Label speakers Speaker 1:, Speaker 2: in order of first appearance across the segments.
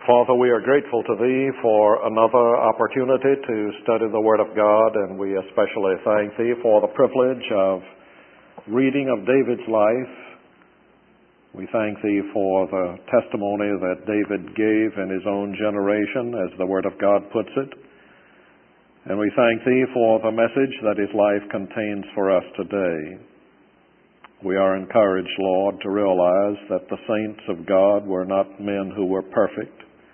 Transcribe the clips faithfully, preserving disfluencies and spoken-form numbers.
Speaker 1: Father, we are grateful to Thee for another opportunity to study the Word of God, and we especially thank Thee for the privilege of reading of David's life. We thank Thee for the testimony that David gave in his own generation, as the Word of God puts it. And we thank Thee for the message that his life contains for us today. We are encouraged, Lord, to realize that the saints of God were not men who were perfect,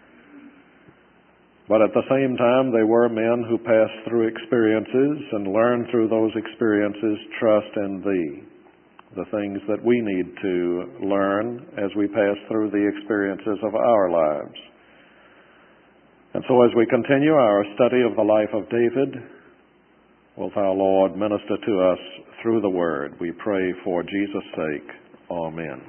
Speaker 1: but at the same time they were men who passed through experiences and learned through those experiences trust in Thee, the things that we need to learn as we pass through the experiences of our lives. And so as we continue our study of the life of David, wilt Thou, Lord, minister to us through the Word. We pray for Jesus' sake. Amen.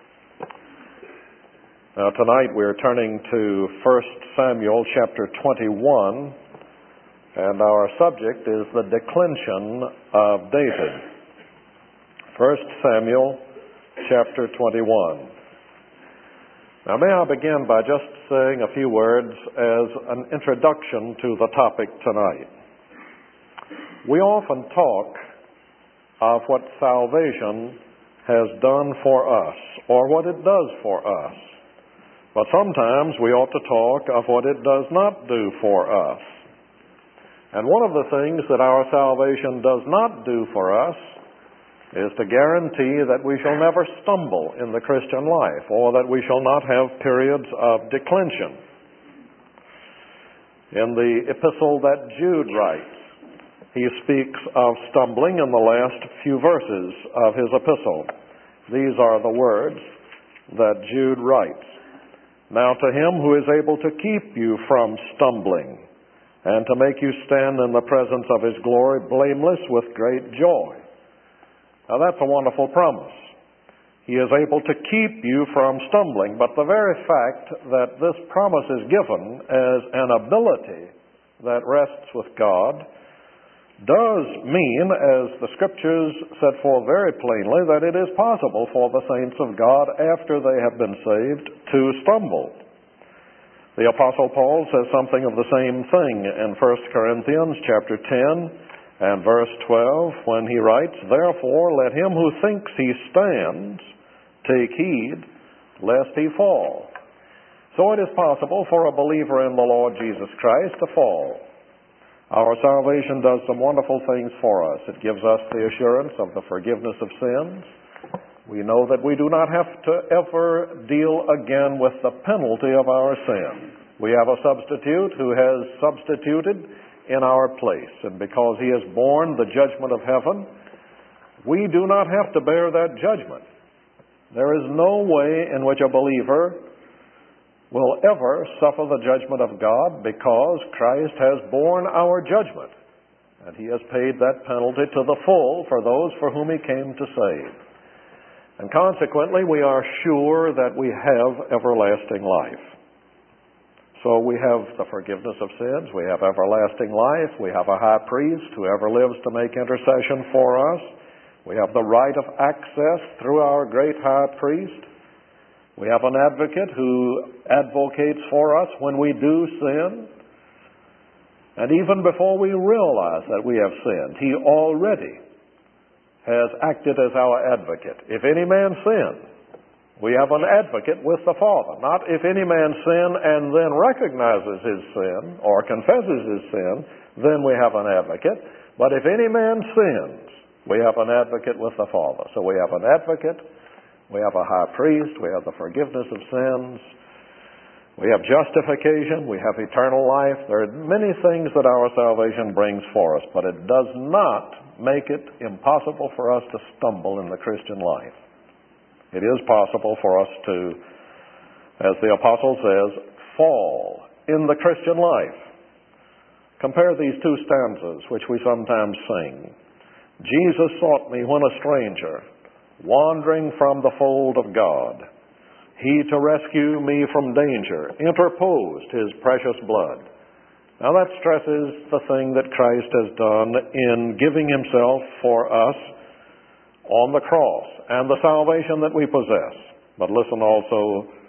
Speaker 1: Now tonight we're turning to First Samuel chapter twenty-one, and our subject is the declension of David. First Samuel chapter twenty-one. Now may I begin by just saying a few words as an introduction to the topic tonight. We often talk of what salvation has done for us, or what it does for us. But sometimes we ought to talk of what it does not do for us. And one of the things that our salvation does not do for us is to guarantee that we shall never stumble in the Christian life, or that we shall not have periods of declension. In the epistle that Jude writes, he speaks of stumbling in the last few verses of his epistle. These are the words that Jude writes. Now to him who is able to keep you from stumbling and to make you stand in the presence of his glory blameless with great joy. Now that's a wonderful promise. He is able to keep you from stumbling, but the very fact that this promise is given as an ability that rests with God does mean, as the Scriptures set forth very plainly, that it is possible for the saints of God, after they have been saved, to stumble. The Apostle Paul says something of the same thing in First Corinthians chapter ten and verse twelve, when he writes, "Therefore let him who thinks he stands take heed lest he fall." So it is possible for a believer in the Lord Jesus Christ to fall. Our salvation does some wonderful things for us. It gives us the assurance of the forgiveness of sins. We know that we do not have to ever deal again with the penalty of our sin. We have a substitute who has substituted in our place. And because he has borne the judgment of heaven, we do not have to bear that judgment. There is no way in which a believer will ever suffer the judgment of God, because Christ has borne our judgment, and he has paid that penalty to the full for those for whom he came to save. And consequently, we are sure that we have everlasting life. So we have the forgiveness of sins, we have everlasting life, we have a high priest who ever lives to make intercession for us, we have the right of access through our great high priest. We have an advocate who advocates for us when we do sin. And even before we realize that we have sinned, he already has acted as our advocate. If any man sin, we have an advocate with the Father. Not if any man sin and then recognizes his sin or confesses his sin, then we have an advocate. But if any man sins, we have an advocate with the Father. So we have an advocate. We have a high priest, we have the forgiveness of sins, we have justification, we have eternal life. There are many things that our salvation brings for us, but it does not make it impossible for us to stumble in the Christian life. It is possible for us to, as the Apostle says, fall in the Christian life. Compare these two stanzas, which we sometimes sing. Jesus sought me when a stranger, wandering from the fold of God. He, to rescue me from danger, interposed his precious blood. Now that stresses the thing that Christ has done in giving himself for us on the cross and the salvation that we possess. But listen also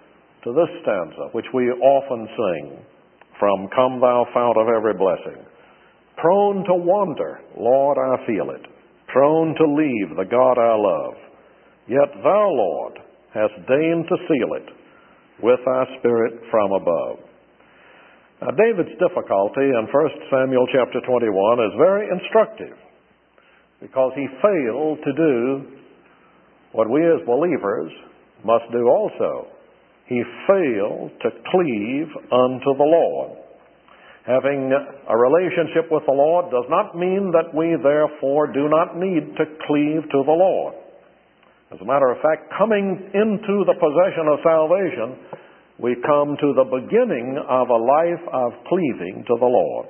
Speaker 1: to this stanza, which we often sing from Come Thou Fount of Every Blessing. Prone to wander, Lord, I feel it, prone to leave the God I love, yet Thou, Lord, hast deigned to seal it with Thy Spirit from above. Now, David's difficulty in First Samuel chapter twenty-one is very instructive because he failed to do what we as believers must do also. He failed to cleave unto the Lord. Having a relationship with the Lord does not mean that we therefore do not need to cleave to the Lord. As a matter of fact, coming into the possession of salvation, we come to the beginning of a life of cleaving to the Lord.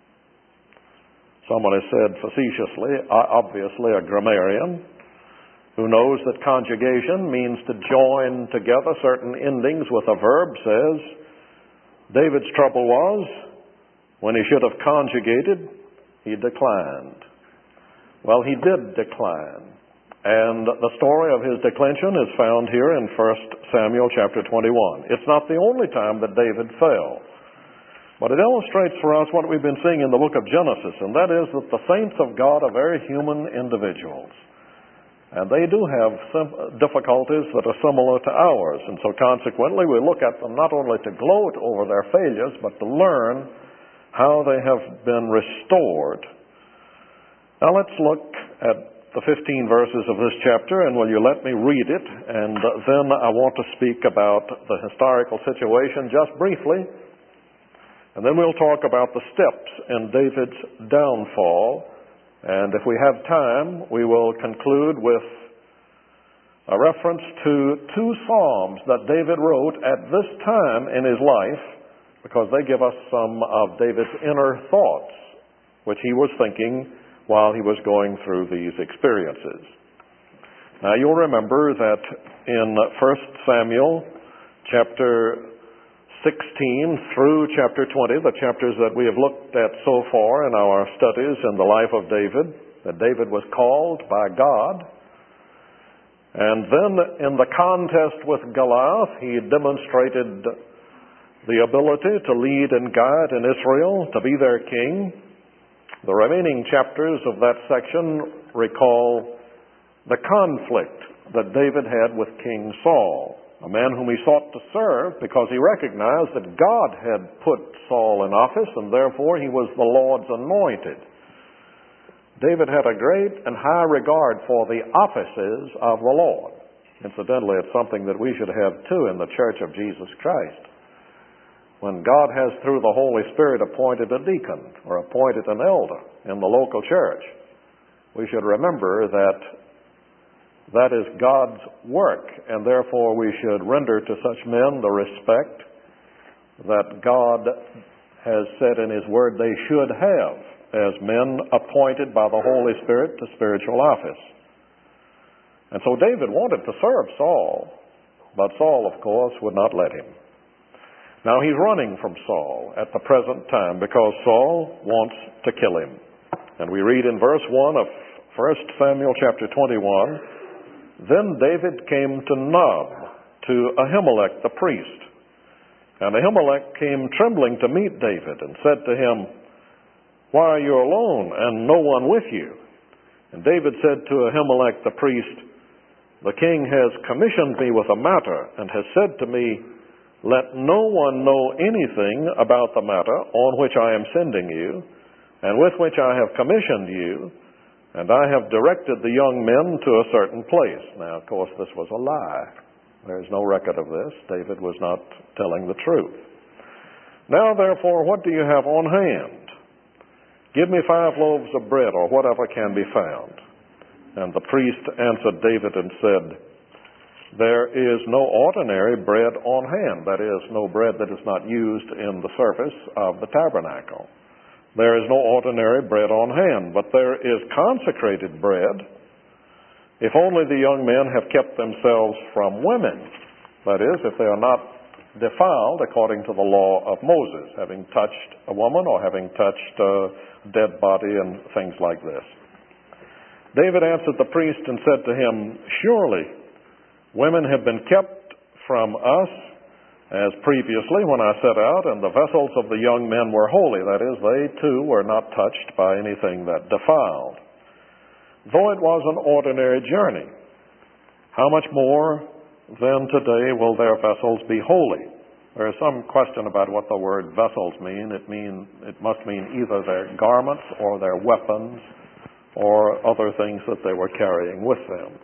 Speaker 1: Someone has said facetiously, obviously a grammarian, who knows that conjugation means to join together certain endings with a verb, says, David's trouble was, when he should have conjugated, he declined. Well, he did decline. And the story of his declension is found here in First Samuel chapter twenty-one. It's not the only time that David fell. But it illustrates for us what we've been seeing in the book of Genesis, and that is that the saints of God are very human individuals. And they do have sim- difficulties that are similar to ours. And so consequently, we look at them not only to gloat over their failures, but to learn how they have been restored. Now let's look at the fifteen verses of this chapter, and will you let me read it? And then I want to speak about the historical situation just briefly. And then we'll talk about the steps in David's downfall. And if we have time, we will conclude with a reference to two psalms that David wrote at this time in his life, because they give us some of David's inner thoughts, which he was thinking while he was going through these experiences. Now, you'll remember that in First Samuel chapter sixteen through chapter twenty, the chapters that we have looked at so far in our studies in the life of David, that David was called by God. And then in the contest with Goliath, he demonstrated the ability to lead and guide in Israel, to be their king. The remaining chapters of that section recall the conflict that David had with King Saul, a man whom he sought to serve because he recognized that God had put Saul in office and therefore he was the Lord's anointed. David had a great and high regard for the offices of the Lord. Incidentally, it's something that we should have too in the Church of Jesus Christ. When God has, through the Holy Spirit, appointed a deacon or appointed an elder in the local church, we should remember that that is God's work, and therefore we should render to such men the respect that God has said in His Word they should have as men appointed by the Holy Spirit to spiritual office. And so David wanted to serve Saul, but Saul, of course, would not let him. Now he's running from Saul at the present time because Saul wants to kill him. And we read in verse one of First Samuel chapter twenty-one, Then David came to Nob, to Ahimelech the priest. And Ahimelech came trembling to meet David and said to him, Why are you alone and no one with you? And David said to Ahimelech the priest, The king has commissioned me with a matter and has said to me, Let no one know anything about the matter on which I am sending you, and with which I have commissioned you, and I have directed the young men to a certain place. Now, of course, this was a lie. There's no record of this. David was not telling the truth. Now, therefore, what do you have on hand? Give me five loaves of bread, or whatever can be found. And the priest answered David and said, There is no ordinary bread on hand, that is, no bread that is not used in the service of the tabernacle. There is no ordinary bread on hand, but there is consecrated bread, if only the young men have kept themselves from women, that is, if they are not defiled according to the law of Moses, having touched a woman or having touched a dead body and things like this. David answered the priest and said to him, Surely women have been kept from us as previously when I set out, and the vessels of the young men were holy. That is, they too were not touched by anything that defiled. Though it was an ordinary journey, how much more then today will their vessels be holy? There is some question about what the word vessels mean. It mean it must mean either their garments or their weapons or other things that they were carrying with them.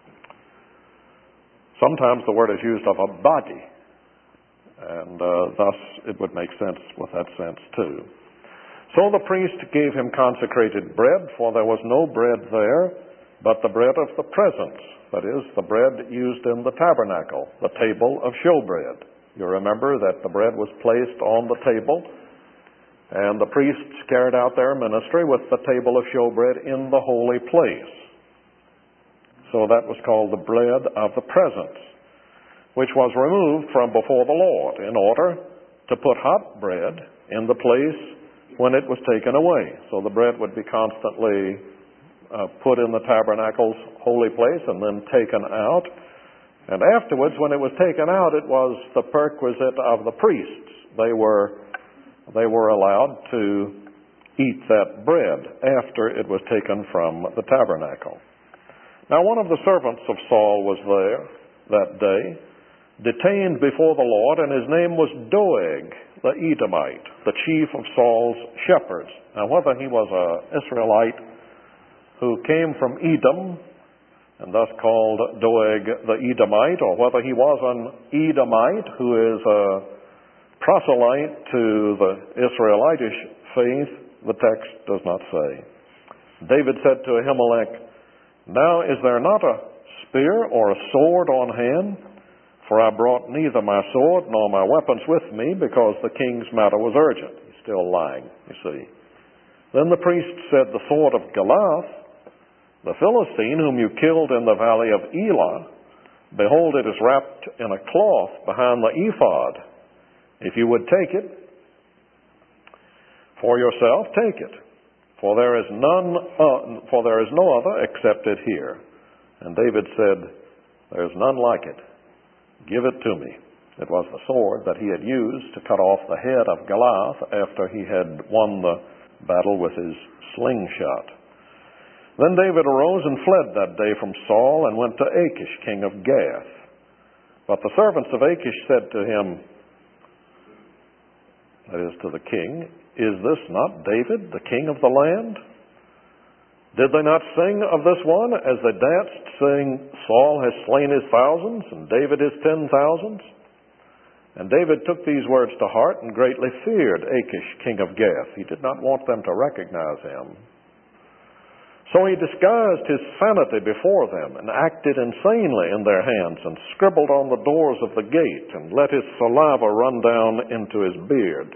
Speaker 1: Sometimes the word is used of a body, and uh, thus it would make sense with that sense too. So the priest gave him consecrated bread, for there was no bread there, but the bread of the presence, that is, the bread used in the tabernacle, the table of showbread. You remember that the bread was placed on the table, and the priests carried out their ministry with the table of showbread in the holy place. So that was called the bread of the presence, which was removed from before the Lord in order to put hot bread in the place when it was taken away. So the bread would be constantly uh, put in the tabernacle's holy place and then taken out. And afterwards, when it was taken out, it was the perquisite of the priests. They were, they were allowed to eat that bread after it was taken from the tabernacle. Now, one of the servants of Saul was there that day, detained before the Lord, and his name was Doeg, the Edomite, the chief of Saul's shepherds. Now, whether he was an Israelite who came from Edom, and thus called Doeg the Edomite, or whether he was an Edomite who is a proselyte to the Israelitish faith, the text does not say. David said to Ahimelech, "Now is there not a spear or a sword on hand? For I brought neither my sword nor my weapons with me, because the king's matter was urgent." He's still lying, you see. Then the priest said, "The sword of Goliath, the Philistine whom you killed in the valley of Elah, behold, it is wrapped in a cloth behind the ephod. If you would take it for yourself, take it. For there is none, uh, for there is no other except it here." And David said, "There is none like it. Give it to me." It was the sword that he had used to cut off the head of Goliath after he had won the battle with his slingshot. Then David arose and fled that day from Saul and went to Achish, king of Gath. But the servants of Achish said to him, that is to the king, "Is this not David, the king of the land? Did they not sing of this one as they danced, saying, Saul has slain his thousands, and David his ten thousands?" And David took these words to heart and greatly feared Achish, king of Gath. He did not want them to recognize him. So he disguised his sanity before them and acted insanely in their hands and scribbled on the doors of the gate and let his saliva run down into his beard.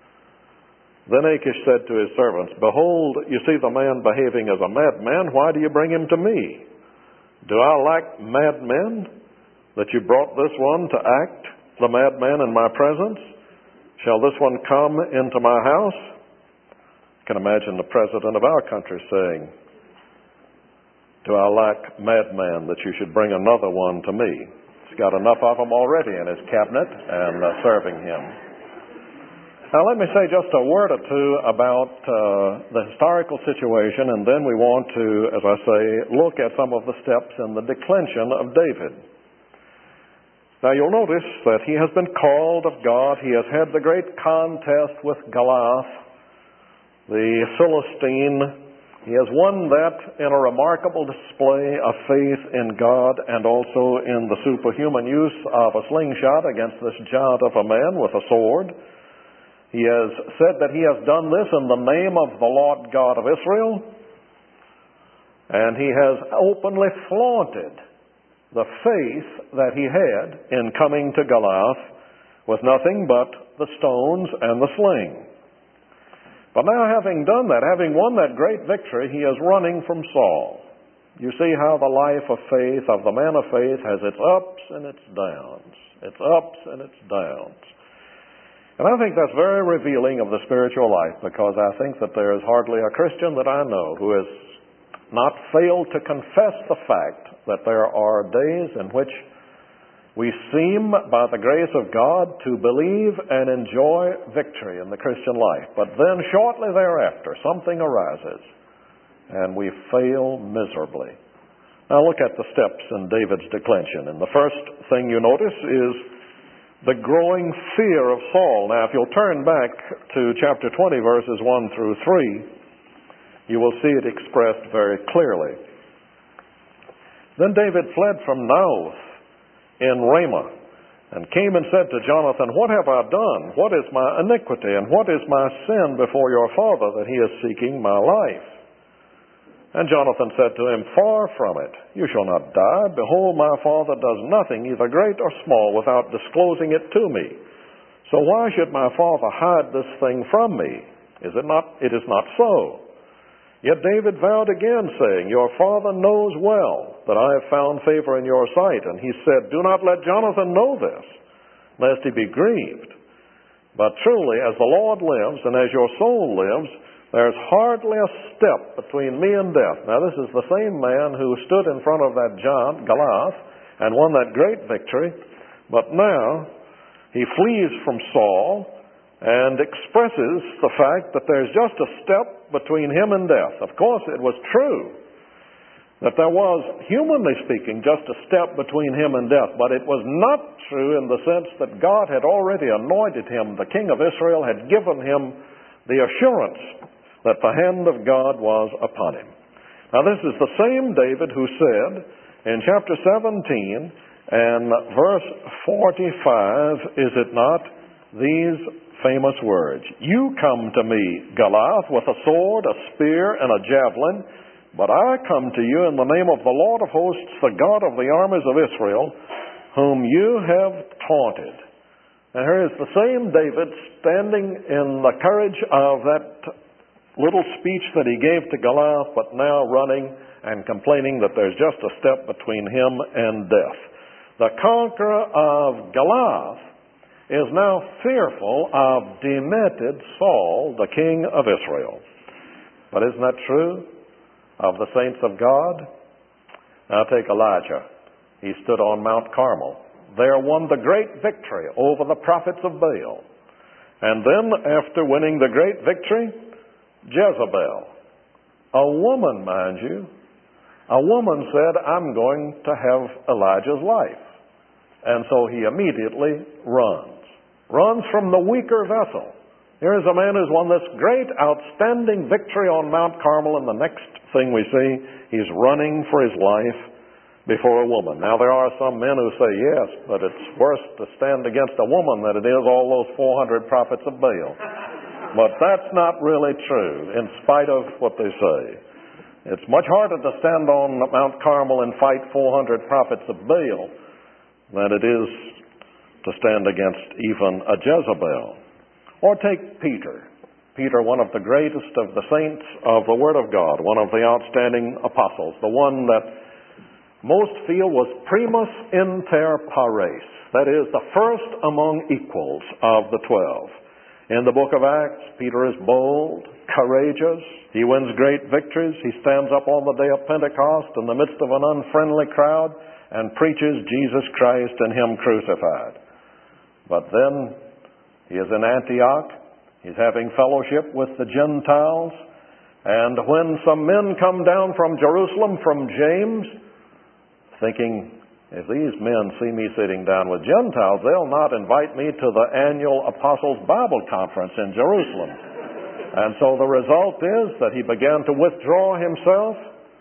Speaker 1: Then Achish said to his servants, "Behold, you see the man behaving as a madman. Why do you bring him to me? Do I lack madmen, that you brought this one to act the madman in my presence? Shall this one come into my house?" I can imagine the president of our country saying, "Do I lack madman that you should bring another one to me?" He's got enough of them already in his cabinet and uh, serving him. Now let me say just a word or two about uh, the historical situation, and then we want to, as I say, look at some of the steps in the declension of David. Now you'll notice that he has been called of God. He has had the great contest with Goliath, the Philistine. He has won that in a remarkable display of faith in God and also in the superhuman use of a slingshot against this giant of a man with a sword. He has said that he has done this in the name of the Lord God of Israel, and he has openly flaunted the faith that he had in coming to Goliath with nothing but the stones and the sling. But now, having done that, having won that great victory, he is running from Saul. You see how the life of faith, of the man of faith, has its ups and its downs. Its ups and its downs. And I think that's very revealing of the spiritual life, because I think that there is hardly a Christian that I know who has not failed to confess the fact that there are days in which We seem, by the grace of God, to believe and enjoy victory in the Christian life. But then shortly thereafter, something arises, and we fail miserably. Now look at the steps in David's declension. And the first thing you notice is the growing fear of Saul. Now if you'll turn back to chapter twenty, verses one through three, you will see it expressed very clearly. Then David fled from Naioth in Ramah, and came and said to Jonathan, "What have I done? What is my iniquity, and what is my sin before your father, that he is seeking my life?" And Jonathan said to him, "Far from it. You shall not die. Behold, my father does nothing, either great or small, without disclosing it to me. So why should my father hide this thing from me? Is it not? It is not so." Yet David vowed again, saying, "Your father knows well that I have found favor in your sight." And he said, "Do not let Jonathan know this, lest he be grieved. But truly, as the Lord lives, and as your soul lives, there's hardly a step between me and death." Now this is the same man who stood in front of that giant, Goliath, and won that great victory. But now he flees from Saul and expresses the fact that there's just a step between him and death. Of course, it was true that there was, humanly speaking, just a step between him and death, but it was not true in the sense that God had already anointed him. The king of Israel had given him the assurance that the hand of God was upon him. Now this is the same David who said in chapter seventeen and verse forty-five, is it not, these famous words, "You come to me, Goliath, with a sword, a spear, and a javelin, but I come to you in the name of the Lord of hosts, the God of the armies of Israel, whom you have taunted." And here is the same David standing in the courage of that little speech that he gave to Goliath, but now running and complaining that there's just a step between him and death. The conqueror of Goliath is now fearful of demented Saul, the king of Israel. But isn't that true of the saints of God? Now take Elijah. He stood on Mount Carmel. There won the great victory over the prophets of Baal. And then, after winning the great victory, Jezebel, a woman, mind you, a woman said, "I'm going to have Elijah's life." And so he immediately runs. Runs from the weaker vessel. Here's a man who's won this great, outstanding victory on Mount Carmel, and the next thing we see, he's running for his life before a woman. Now there are some men who say, yes, but it's worse to stand against a woman than it is all those four hundred prophets of Baal. But that's not really true, in spite of what they say. It's much harder to stand on Mount Carmel and fight four hundred prophets of Baal than it is to stand against even a Jezebel. Or take Peter. Peter, one of the greatest of the saints of the Word of God, one of the outstanding apostles, the one that most feel was primus inter pares, that is, the first among equals of the twelve. In the book of Acts, Peter is bold, courageous. He wins great victories. He stands up on the day of Pentecost in the midst of an unfriendly crowd and preaches Jesus Christ and Him crucified. But then he is in Antioch. He's having fellowship with the Gentiles. And when some men come down from Jerusalem, from James, thinking, if these men see me sitting down with Gentiles, they'll not invite me to the annual Apostles' Bible Conference in Jerusalem. And so the result is that he began to withdraw himself,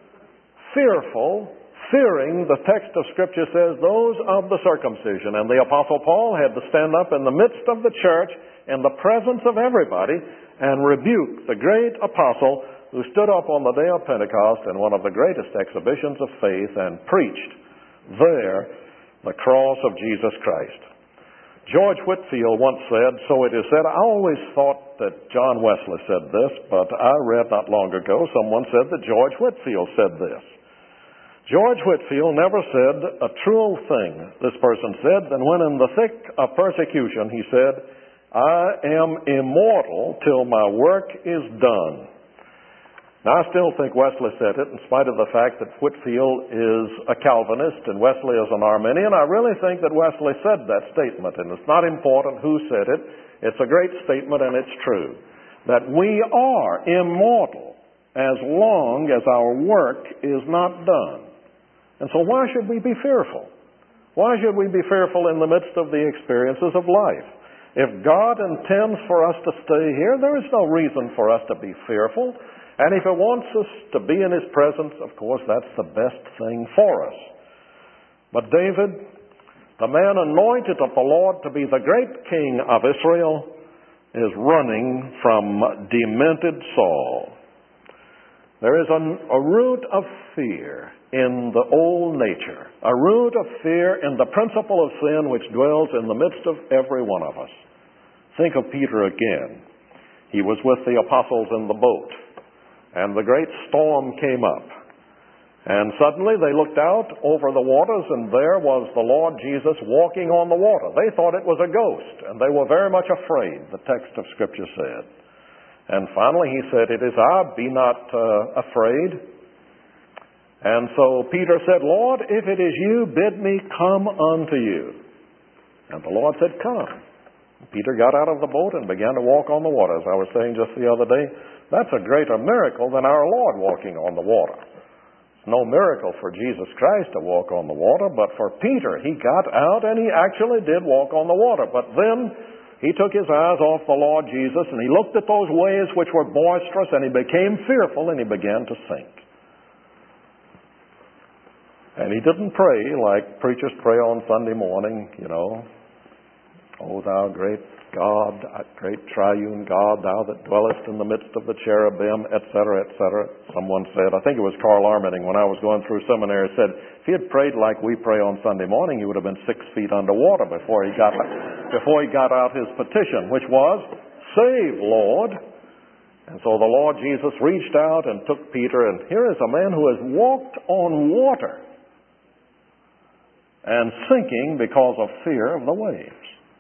Speaker 1: fearful, fearing, the text of Scripture says, those of the circumcision. And the Apostle Paul had to stand up in the midst of the church, in the presence of everybody, and rebuke the great apostle who stood up on the day of Pentecost in one of the greatest exhibitions of faith and preached there the cross of Jesus Christ. George Whitefield once said, so it is said, I always thought that John Wesley said this, but I read not long ago someone said that George Whitefield said this. George Whitefield never said a truer thing, this person said, than when in the thick of persecution he said, I am immortal till my work is done. Now, I still think Wesley said it, in spite of the fact that Whitefield is a Calvinist and Wesley is an Arminian. I really think that Wesley said that statement, and it's not important who said it. It's a great statement, and it's true, that we are immortal as long as our work is not done. And so why should we be fearful? Why should we be fearful in the midst of the experiences of life? If God intends for us to stay here, there is no reason for us to be fearful. And if He wants us to be in His presence, of course, that's the best thing for us. But David, the man anointed of the Lord to be the great king of Israel, is running from demented Saul. There is an, a root of fear in the old nature, a root of fear in the principle of sin which dwells in the midst of every one of us. Think of Peter again. He was with the apostles in the boat, and the great storm came up. And suddenly they looked out over the waters, and there was the Lord Jesus walking on the water. They thought it was a ghost, and they were very much afraid, the text of Scripture said. And finally he said, "It is I, be not uh, afraid." And so Peter said, "Lord, if it is you, bid me come unto you." And the Lord said, "Come." Peter got out of the boat and began to walk on the water. As I was saying just the other day, that's a greater miracle than our Lord walking on the water. It's no miracle for Jesus Christ to walk on the water, but for Peter, he got out and he actually did walk on the water. But then he took his eyes off the Lord Jesus and he looked at those waves which were boisterous, and he became fearful and he began to sink. And he didn't pray like preachers pray on Sunday morning, you know. "O thou great God, great triune God, thou that dwellest in the midst of the cherubim," et cetera, et cetera. Someone said, I think it was Carl Armitage when I was going through seminary, said, if he had prayed like we pray on Sunday morning, he would have been six feet underwater before he got, before he got out his petition, which was, "Save, Lord." And so the Lord Jesus reached out and took Peter, and here is a man who has walked on water and sinking because of fear of the waves.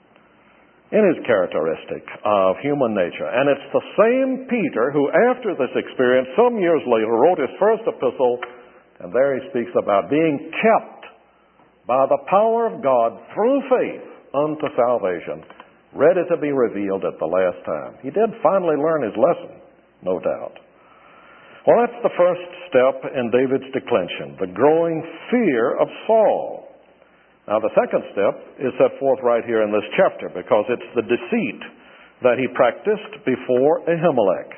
Speaker 1: It is characteristic of human nature. And it's the same Peter who, after this experience, some years later, wrote his first epistle, and there he speaks about being kept by the power of God through faith unto salvation, ready to be revealed at the last time. He did finally learn his lesson, no doubt. Well, that's the first step in David's declension, the growing fear of Saul. Now, the second step is set forth right here in this chapter, because it's the deceit that he practiced before Ahimelech.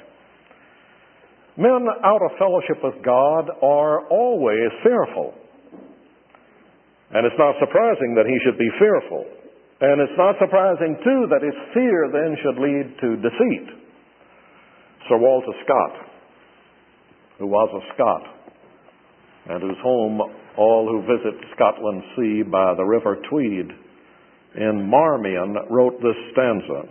Speaker 1: Men out of fellowship with God are always fearful. And it's not surprising that he should be fearful. And it's not surprising, too, that his fear then should lead to deceit. Sir Walter Scott, who was a Scot, and whose home all who visit Scotland see by the River Tweed, in Marmion, wrote this stanza: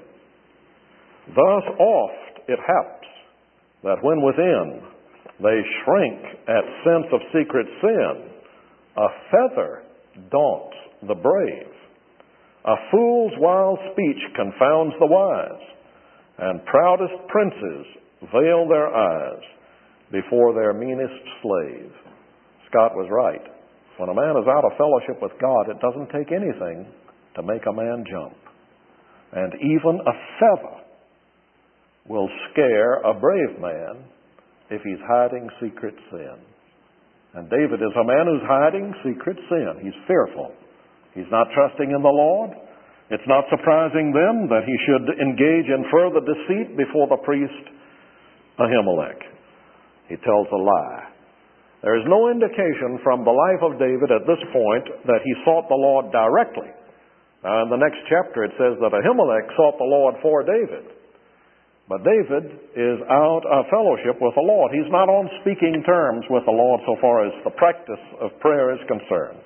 Speaker 1: "Thus oft it haps that when within they shrink at sense of secret sin, a feather daunts the brave, a fool's wild speech confounds the wise, and proudest princes veil their eyes before their meanest slave." Scott was right. When a man is out of fellowship with God, it doesn't take anything to make a man jump. And even a feather will scare a brave man if he's hiding secret sin. And David is a man who's hiding secret sin. He's fearful. He's not trusting in the Lord. It's not surprising then that he should engage in further deceit before the priest Ahimelech. He tells a lie. There is no indication from the life of David at this point that he sought the Lord directly. Now, in the next chapter it says that Ahimelech sought the Lord for David. But David is out of fellowship with the Lord. He's not on speaking terms with the Lord so far as the practice of prayer is concerned.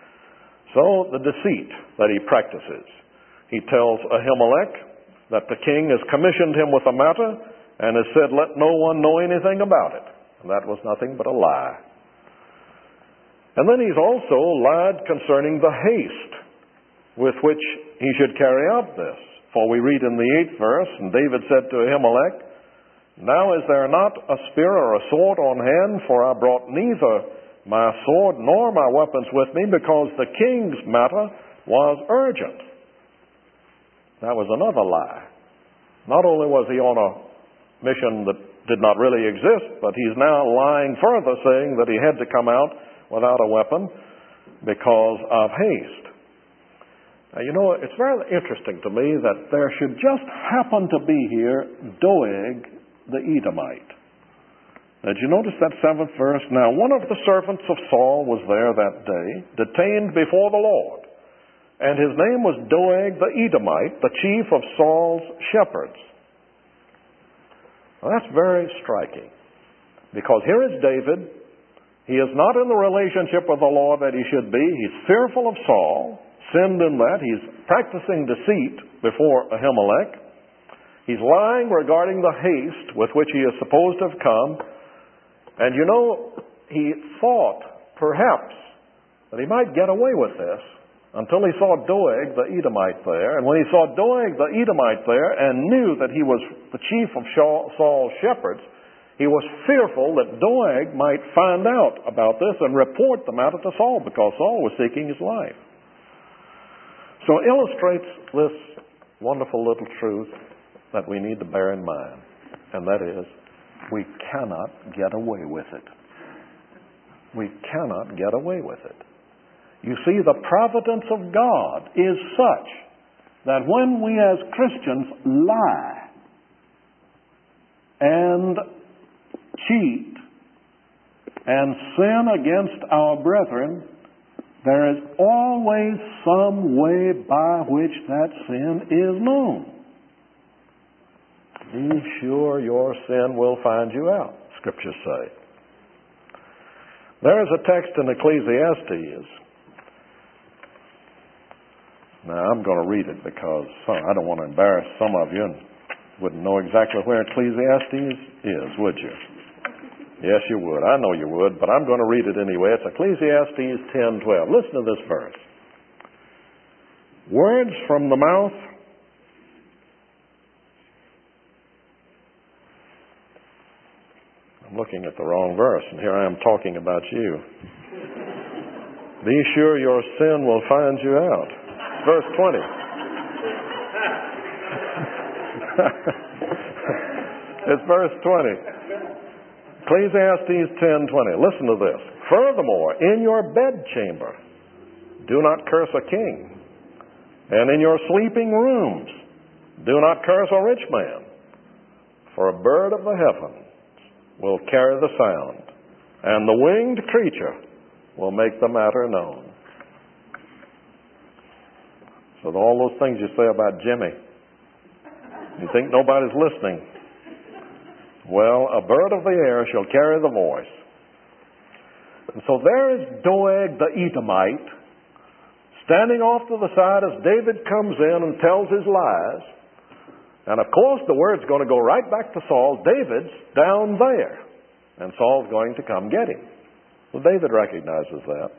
Speaker 1: So, the deceit that he practices. He tells Ahimelech that the king has commissioned him with a matter and has said, "Let no one know anything about it." And that was nothing but a lie. And then he's also lied concerning the haste with which he should carry out this. For we read in the eighth verse, "And David said to Ahimelech, Now is there not a spear or a sword on hand? For I brought neither my sword nor my weapons with me, because the king's matter was urgent. That was another lie. Not only was he on a mission that did not really exist, but he's now lying further, saying that he had to come out without a weapon because of haste. Now, you know, it's very interesting to me that there should just happen to be here Doeg the Edomite. Now, did you notice that seventh verse? Now, one of the servants of Saul was there that day, detained before the Lord, and his name was Doeg the Edomite, the chief of Saul's shepherds. Well, that's very striking, because here is David. He is not in the relationship with the Lord that he should be. He's fearful of Saul, sinned in that. He's practicing deceit before Ahimelech. He's lying regarding the haste with which he is supposed to have come. And you know, he thought perhaps that he might get away with this until he saw Doeg the Edomite there. And when he saw Doeg the Edomite there and knew that he was the chief of Saul's shepherds, he was fearful that Doeg might find out about this and report the matter to Saul, because Saul was seeking his life. So it illustrates this wonderful little truth that we need to bear in mind, and that is, we cannot get away with it. We cannot get away with it. You see, the providence of God is such that when we as Christians lie and cheat and sin against our brethren, there is always some way by which that sin is known. Be sure your sin will find you out, Scriptures say. There is a text in Ecclesiastes. Now, I'm going to read it because I don't want to embarrass some of you and wouldn't know exactly where Ecclesiastes is, would you? Yes, you would. I know you would, but I'm going to read it anyway. It's Ecclesiastes ten twelve. Listen to this verse. Words from the mouth I'm looking at the wrong verse, and here I am talking about you. Be sure your sin will find you out. Verse twenty. It's verse twenty. Ecclesiastes ten twenty. Listen to this. Furthermore, in your bedchamber, do not curse a king. And in your sleeping rooms, do not curse a rich man. For a bird of the heavens will carry the sound, and the winged creature will make the matter known. So all those things you say about Jimmy, you think nobody's listening. Well, a bird of the air shall carry the voice. And so there is Doeg the Edomite, standing off to the side as David comes in and tells his lies. And of course the word's going to go right back to Saul. David's down there, and Saul's going to come get him. Well, David recognizes that.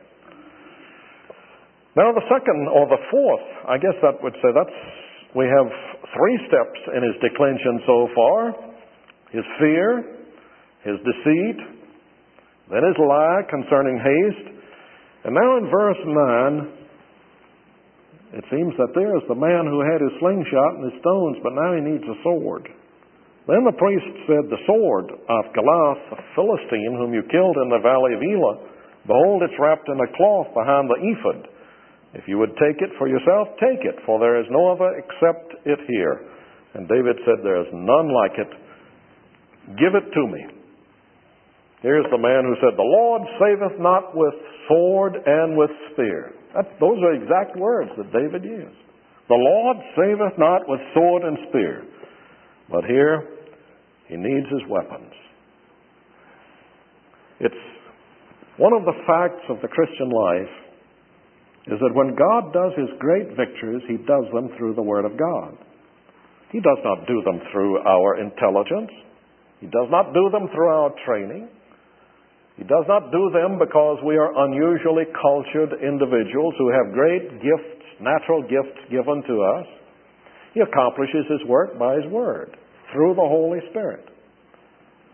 Speaker 1: Now the second, or the fourth, I guess that would say that's, we have three steps in his declension so far. His fear, his deceit, then his lie concerning haste. And now in verse nine, it seems that there is the man who had his slingshot and his stones, but now he needs a sword. Then the priest said, the sword of Goliath, the Philistine, whom you killed in the valley of Elah, behold, it's wrapped in a cloth behind the ephod. If you would take it for yourself, take it, for there is no other except it here. And David said, there is none like it. Give it to me. Here's the man who said, the Lord saveth not with sword and with spear. That, those are exact words that David used. The Lord saveth not with sword and spear. But here, he needs his weapons. It's one of the facts of the Christian life is that when God does his great victories, he does them through the Word of God. He does not do them through our intelligence. He does not do them through our training. He does not do them because we are unusually cultured individuals who have great gifts, natural gifts given to us. He accomplishes his work by his Word, through the Holy Spirit.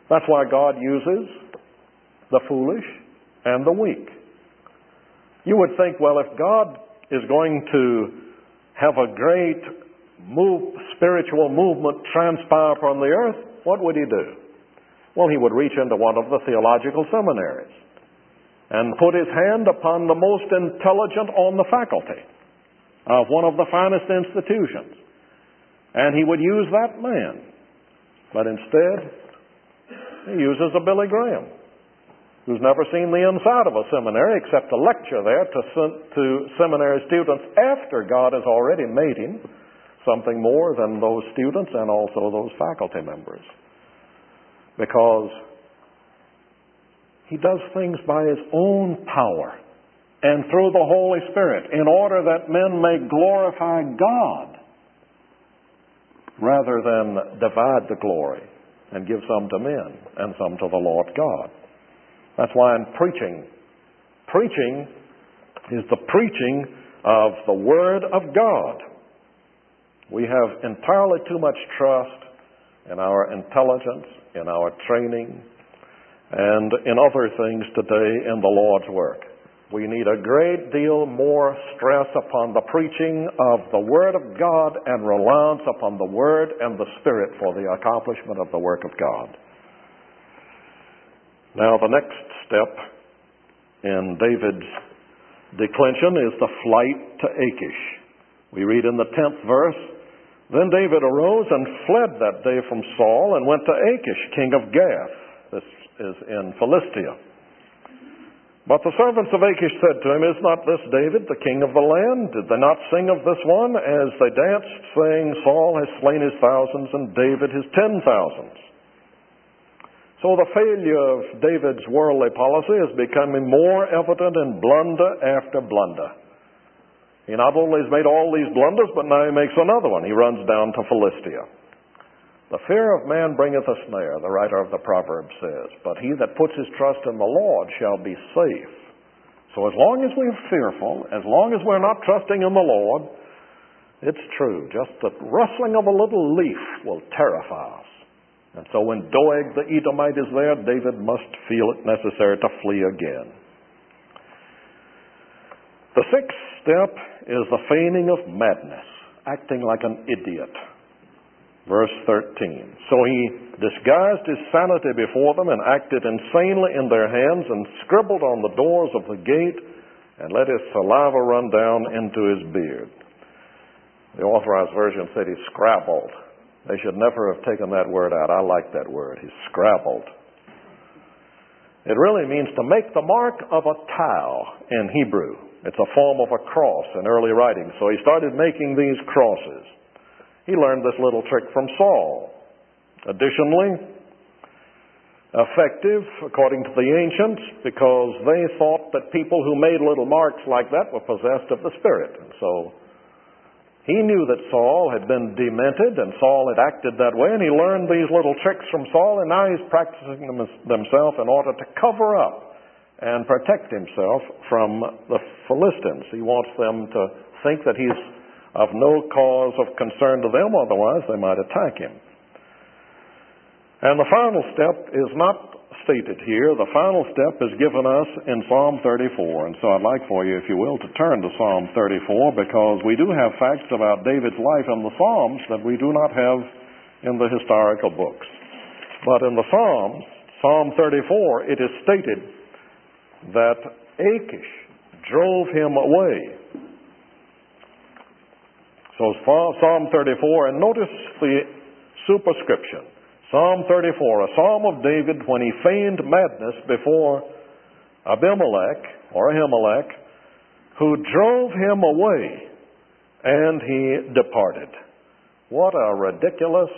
Speaker 1: That's why God uses the foolish and the weak. You would think, well, if God is going to have a great move, spiritual movement transpire upon the earth, what would he do? Well, he would reach into one of the theological seminaries and put his hand upon the most intelligent on the faculty of one of the finest institutions. And he would use that man. But instead, he uses a Billy Graham, who's never seen the inside of a seminary except to lecture there to, to seminary students after God has already made him something more than those students and also those faculty members. Because he does things by his own power and through the Holy Spirit in order that men may glorify God rather than divide the glory and give some to men and some to the Lord God. That's why in preaching, preaching is the preaching of the Word of God. We have entirely too much trust in our intelligence, in our training, and in other things today in the Lord's work. We need a great deal more stress upon the preaching of the Word of God and reliance upon the Word and the Spirit for the accomplishment of the work of God. Now, the next step in David's declension is the flight to Achish. We read in the tenth verse, "Then David arose and fled that day from Saul and went to Achish, king of Gath." This is in Philistia. "But the servants of Achish said to him, 'Is not this David, the king of the land? Did they not sing of this one as they danced, saying, Saul has slain his thousands and David his ten thousands?'" So the failure of David's worldly policy is becoming more evident in blunder after blunder. He not only has made all these blunders, but now he makes another one. He runs down to Philistia. "The fear of man bringeth a snare," the writer of the proverb says, "but he that puts his trust in the Lord shall be safe." So as long as we're fearful, as long as we're not trusting in the Lord, it's true, just the rustling of a little leaf will terrify us. And so when Doeg the Edomite is there, David must feel it necessary to flee again. The sixth step is the feigning of madness, acting like an idiot. Verse thirteen, "So he disguised his sanity before them and acted insanely in their hands and scribbled on the doors of the gate and let his saliva run down into his beard." The Authorized Version said he scrabbled. They should never have taken that word out. I like that word. He scrabbled. It really means to make the mark of a tau in Hebrew. It's a form of a cross in early writing. So he started making these crosses. He learned this little trick from Saul. Additionally, effective, according to the ancients, because they thought that people who made little marks like that were possessed of the Spirit. And so he knew that Saul had been demented, and Saul had acted that way, and he learned these little tricks from Saul, and now he's practicing them himself in order to cover up and protect himself from the Philistines. He wants them to think that he's of no cause of concern to them, otherwise they might attack him. And the final step is not stated here. The final step is given us in Psalm thirty-four. And so I'd like for you, if you will, to turn to Psalm thirty-four, because we do have facts about David's life in the Psalms that we do not have in the historical books. But in the Psalms, Psalm thirty-four, it is stated that Achish drove him away. So Psalm thirty-four, and notice the superscription. Psalm thirty-four, a psalm of David when he feigned madness before Abimelech, or Ahimelech, who drove him away, and he departed. What a ridiculous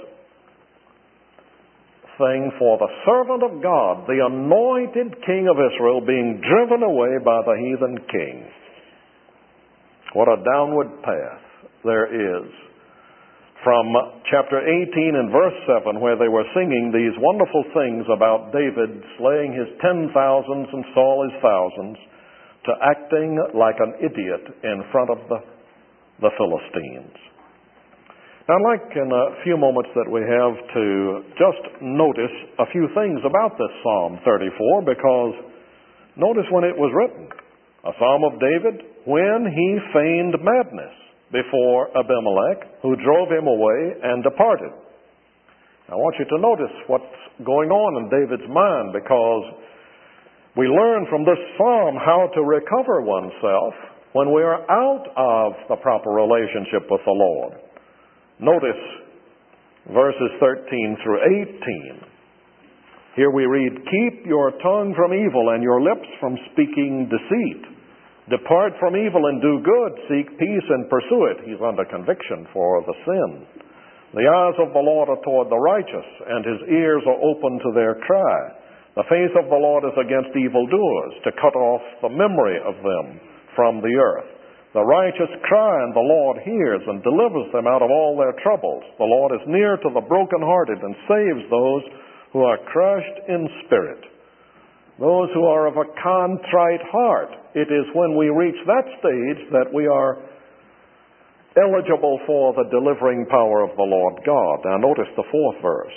Speaker 1: thing for the servant of God, the anointed king of Israel, being driven away by the heathen king. What a downward path there is. From chapter eighteen and verse seven, where they were singing these wonderful things about David slaying his ten thousands and Saul his thousands, to acting like an idiot in front of the, the Philistines. I'd like in a few moments that we have to just notice a few things about this Psalm thirty-four, because notice when it was written, a Psalm of David, when he feigned madness before Abimelech, who drove him away and departed. I want you to notice what's going on in David's mind, because we learn from this psalm how to recover oneself when we are out of the proper relationship with the Lord. Notice verses thirteen through eighteen. Here we read, keep your tongue from evil and your lips from speaking deceit. Depart from evil and do good. Seek peace and pursue it. He's under conviction for the sin. The eyes of the Lord are toward the righteous, and his ears are open to their cry. The face of the Lord is against evildoers, to cut off the memory of them from the earth. The righteous cry, and the Lord hears and delivers them out of all their troubles. The Lord is near to the brokenhearted and saves those who are crushed in spirit. Those who are of a contrite heart. It is when we reach that stage that we are eligible for the delivering power of the Lord God. Now notice the fourth verse.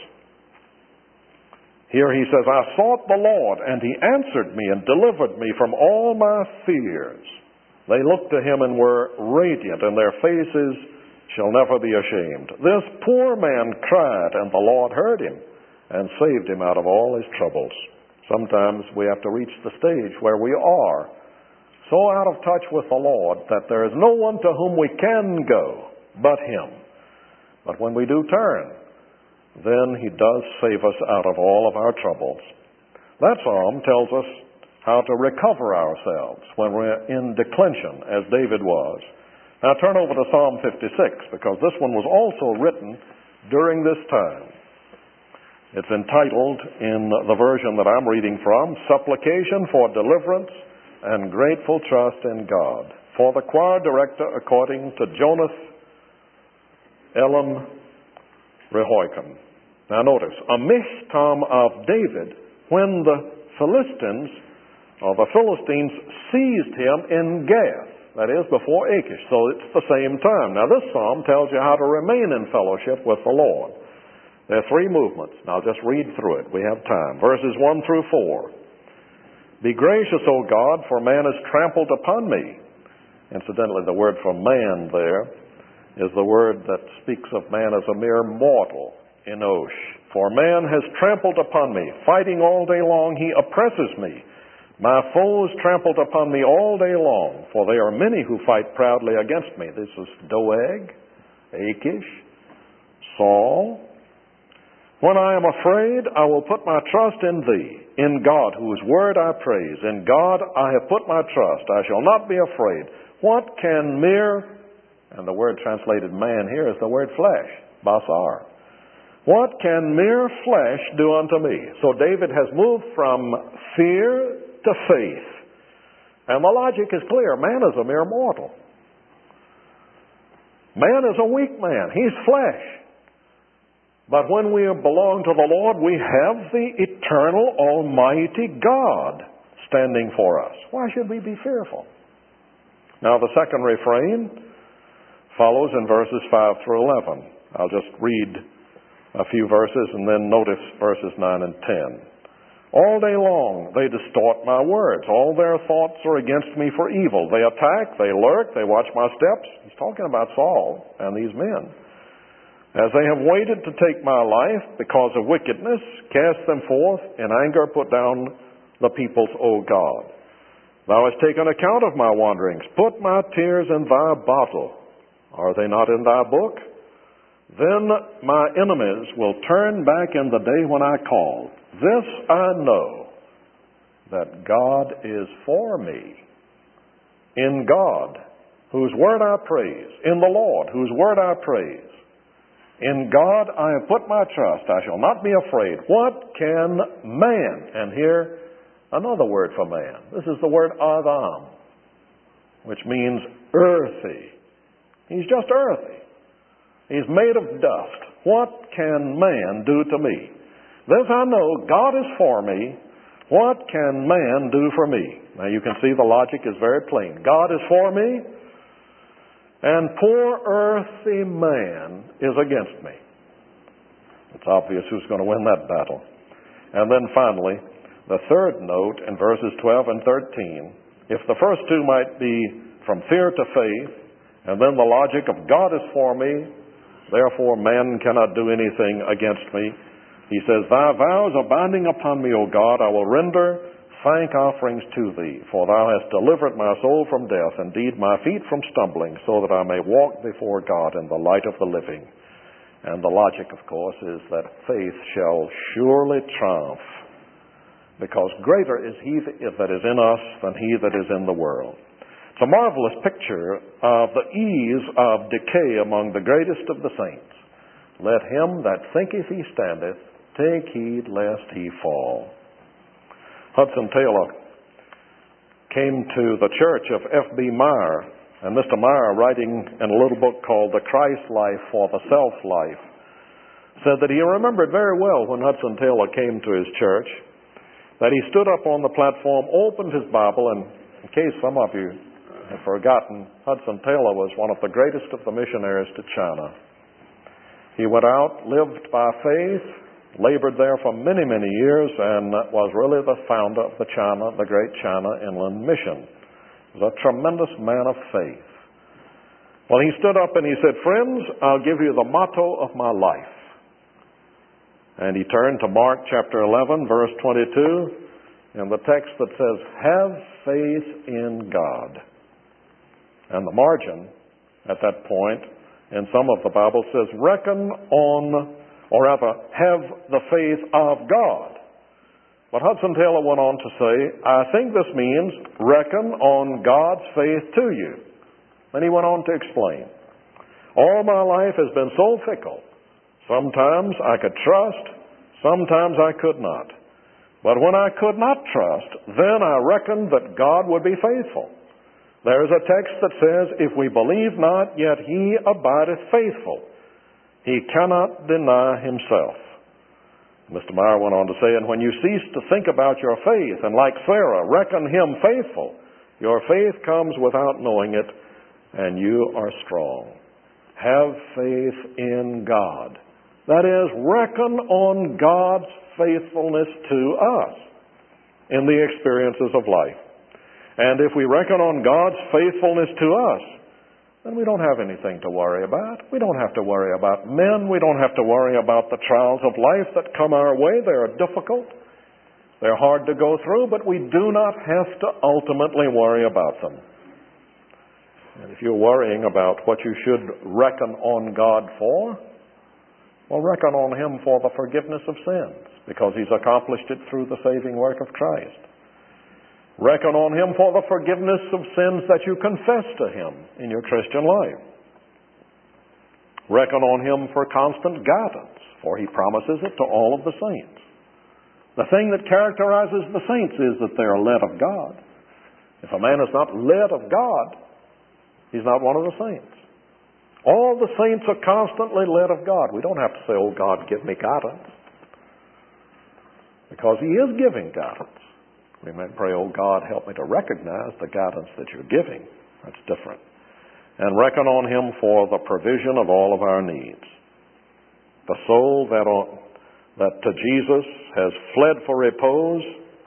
Speaker 1: Here he says, I sought the Lord, and he answered me and delivered me from all my fears. They looked to him and were radiant, and their faces shall never be ashamed. This poor man cried, and the Lord heard him and saved him out of all his troubles. Sometimes we have to reach the stage where we are so out of touch with the Lord that there is no one to whom we can go but him. But when we do turn, then he does save us out of all of our troubles. That psalm tells us how to recover ourselves when we're in declension, as David was. Now turn over to Psalm fifty-six, because this one was also written during this time. It's entitled, in the version that I'm reading from, Supplication for Deliverance and Grateful Trust in God. For the choir director, according to Jonath Elam Rehoiakim. Now notice, a mishtam of David, when the Philistines, or the Philistines, seized him in Gath, that is, before Achish. So it's the same time. Now this psalm tells you how to remain in fellowship with the Lord. There are three movements, and I'll just read through it. We have time. Verses one through four. Be gracious, O God, for man is trampled upon me. Incidentally, the word for man there is the word that speaks of man as a mere mortal, enosh. For man has trampled upon me. Fighting all day long, he oppresses me. My foes trampled upon me all day long, for there are many who fight proudly against me. This is Doeg, Achish, Saul. When I am afraid, I will put my trust in thee, in God, whose word I praise. In God I have put my trust. I shall not be afraid. What can mere, and the word translated man here is the word flesh, basar. What can mere flesh do unto me? So David has moved from fear to faith. And the logic is clear. Man is a mere mortal. Man is a weak man. He's flesh. But when we belong to the Lord, we have the eternal, almighty God standing for us. Why should we be fearful? Now the second refrain follows in verses five through eleven. I'll just read a few verses and then notice verses nine and ten. All day long they distort my words. All their thoughts are against me for evil. They attack, they lurk, they watch my steps. He's talking about Saul and these men. As they have waited to take my life because of wickedness, cast them forth. In anger put down the peoples, O God. Thou hast taken account of my wanderings. Put my tears in thy bottle. Are they not in thy book? Then my enemies will turn back in the day when I call. This I know, that God is for me. In God, whose word I praise. In the Lord, whose word I praise. In God I have put my trust. I shall not be afraid. What can man? And here, another word for man. This is the word Adam, which means earthy. He's just earthy. He's made of dust. What can man do to me? This I know, God is for me. What can man do for me? Now you can see the logic is very plain. God is for me. and poor earthly man is against me. It's obvious who's going to win that battle. And then finally, the third note in verses twelve and thirteen, if the first two might be from fear to faith, and then the logic of God is for me, therefore man cannot do anything against me. He says, thy vows are binding upon me, O God. I will render thank offerings to thee, for thou hast delivered my soul from death, indeed my feet from stumbling, so that I may walk before God in the light of the living. And the logic, of course, is that faith shall surely triumph, because greater is he that is in us than he that is in the world. It's a marvelous picture of the ease of decay among the greatest of the saints. Let him that thinketh he standeth take heed lest he fall. Hudson Taylor came to the church of F B Meyer, and Mister Meyer, writing in a little book called The Christ Life for the Self-Life, said that he remembered very well when Hudson Taylor came to his church, that he stood up on the platform, opened his Bible, and in case some of you have forgotten, Hudson Taylor was one of the greatest of the missionaries to China. He went out, lived by faith, labored there for many, many years, and was really the founder of the China, the great China Inland Mission. He was a tremendous man of faith. Well, he stood up and he said, friends, I'll give you the motto of my life. And he turned to Mark chapter eleven, verse twenty-two, in the text that says, have faith in God. And the margin at that point in some of the Bible says, reckon on, or rather, have the faith of God. But Hudson Taylor went on to say, I think this means reckon on God's faith to you. And he went on to explain, all my life has been so fickle. Sometimes I could trust, sometimes I could not. But when I could not trust, then I reckoned that God would be faithful. There is a text that says, if we believe not, yet he abideth faithful. He cannot deny himself. Mister Meyer went on to say, and when you cease to think about your faith, and like Sarah, reckon him faithful, your faith comes without knowing it, and you are strong. Have faith in God. That is, reckon on God's faithfulness to us in the experiences of life. And if we reckon on God's faithfulness to us, then we don't have anything to worry about. We don't have to worry about men. We don't have to worry about the trials of life that come our way. They are difficult. They're hard to go through, but we do not have to ultimately worry about them. And if you're worrying about what you should reckon on God for, well, reckon on him for the forgiveness of sins, because he's accomplished it through the saving work of Christ. Reckon on him for the forgiveness of sins that you confess to him in your Christian life. Reckon on him for constant guidance, for he promises it to all of the saints. The thing that characterizes the saints is that they are led of God. If a man is not led of God, he's not one of the saints. All the saints are constantly led of God. We don't have to say, oh, God, give me guidance, because he is giving guidance. We may pray, oh, God, help me to recognize the guidance that you're giving. That's different. And reckon on him for the provision of all of our needs. The soul that, on, that to Jesus has fled for repose,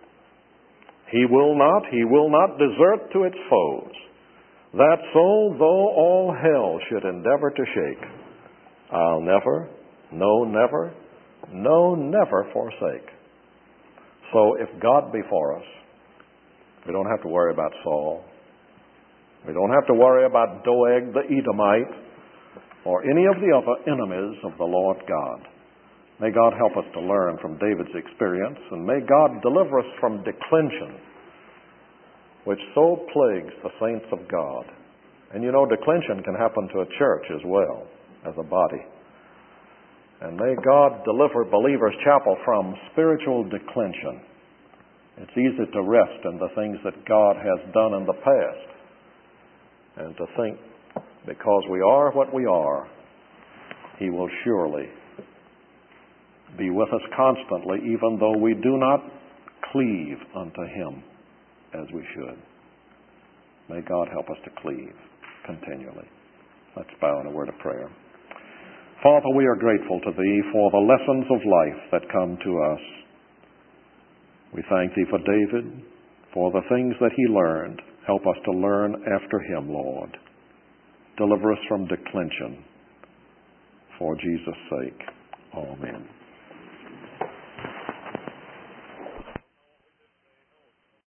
Speaker 1: he will not, he will not desert to its foes. That soul, though all hell should endeavor to shake, I'll never, no, never, no, never forsake. So if God be for us, we don't have to worry about Saul. We don't have to worry about Doeg the Edomite or any of the other enemies of the Lord God. May God help us to learn from David's experience, and may God deliver us from declension, which so plagues the saints of God. And you know, declension can happen to a church as well as a body. And may God deliver Believers Chapel from spiritual declension. It's easy to rest in the things that God has done in the past, and to think, because we are what we are, he will surely be with us constantly, even though we do not cleave unto him as we should. May God help us to cleave continually. Let's bow in a word of prayer. Father, we are grateful to Thee for the lessons of life that come to us. We thank Thee for David, for the things that he learned. Help us to learn after him, Lord. Deliver us from declension. For Jesus' sake, amen.